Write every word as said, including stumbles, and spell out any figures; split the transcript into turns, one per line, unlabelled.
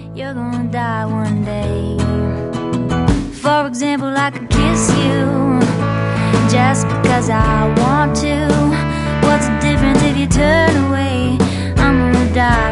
you're gonna die one day. For example, I could kiss you just because I want to. What's the difference if you turn away? I'm gonna die